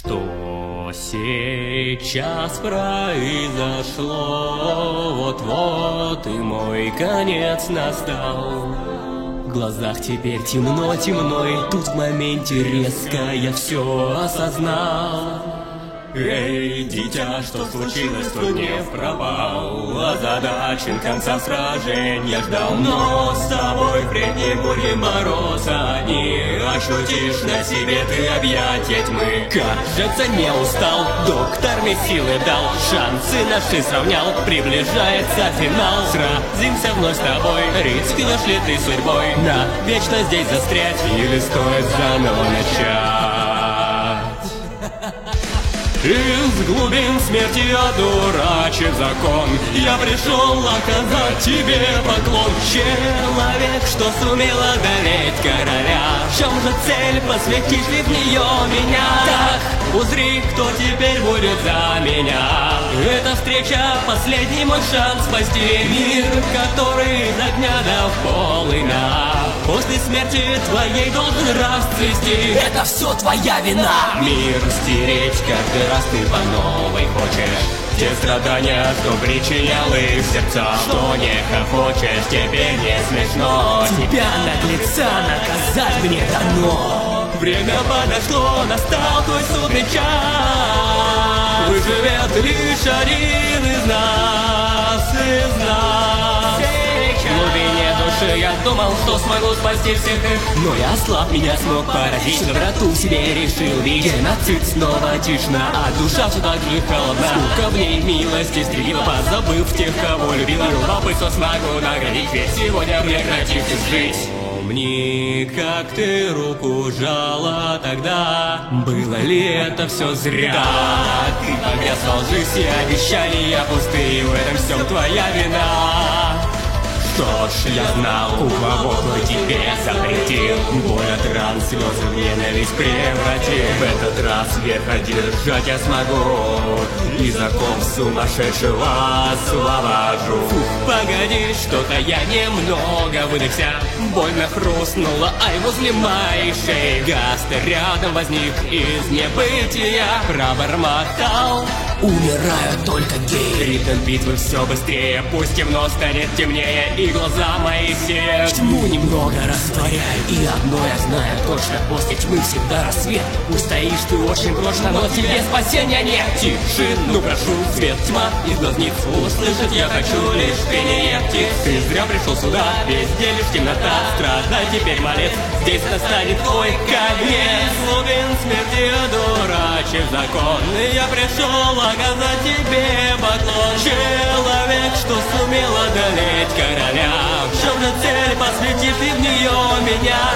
Что сейчас произошло? Вот-вот и мой конец настал. В глазах теперь темно-темно, и тут в моменте резко я все осознал. Эй, дитя, что случилось, твой гнев пропал, озадачен конца сражения ждал. Но с тобой вредни бури мороза не ощутишь на себе ты объятия тьмы. Кажется, не устал, доктор мне силы дал, шансы наши сравнял, приближается финал. Сразимся вновь с тобой, рискнешь ли ты судьбой навечно здесь застрять, или стоит заново начать? Из глубин смерти одурачив закон, я пришел оказать тебе поклон. Человек, что сумел одолеть короля, в чем же цель, посвятишь ли в нее меня? Так, узри, кто теперь будет за меня. Эта встреча — последний мой шанс спасти мир, который из огня до полымя. После смерти твоей должен расцвести. Это все твоя вина. Мир стереть каждый раз ты по новой хочешь. Те страдания, что причинял их сердца, что не хохочешь, теперь не смешно. Тебя, наглеца, наказать мне дано. Время подошло, настал твой судный час. Выживет лишь один из нас, В глубине души я думал, что смогу спасти всех их, но я слаб, меня смог поразить. Доброту в себе решил видеть. Геноцид снова тишина, а душа все так же холодна. Скука в ней милости стрелила, позабыв тех, кого любила. Любопытство смогу наградить, ведь сегодня прекратившись жить. Помни, как ты руку жала тогда. Было ли это все зря? Ты погряз во лжи, все обещания пустые, в этом всем твоя вина. Что ж, я знал, у кого твой тебе запретил. Боль от ран, слезы в ненависть превратил. В этот раз верх одержать я смогу, и закон сумасшедшего освобожу. Фух, погоди, что-то я немного выдохся. Больно хрустнуло, ай, возле моей шеи. Гаст рядом возник из небытия, пробормотал: умирают только геи. Ритм битвы все быстрее, пусть темно станет темнее, и глаза мои сеют тьму немного растворяю. И одно я знаю точно, после тьмы всегда рассвет. Пусть стоишь ты очень прочно, но тебе спасения нет. Тишину прошу, свет, тьма из глазниц услышать я хочу лишь пение птиц. Ты зря пришел сюда, везде лишь темнота. Страдай теперь, малец, здесь настанет твой конец. Глубин смерти одурачив закон, я пришел оказать тебе поклон. Человек, что сумел одолеть короля, в чем же цель, посвятишь ты в нее меня?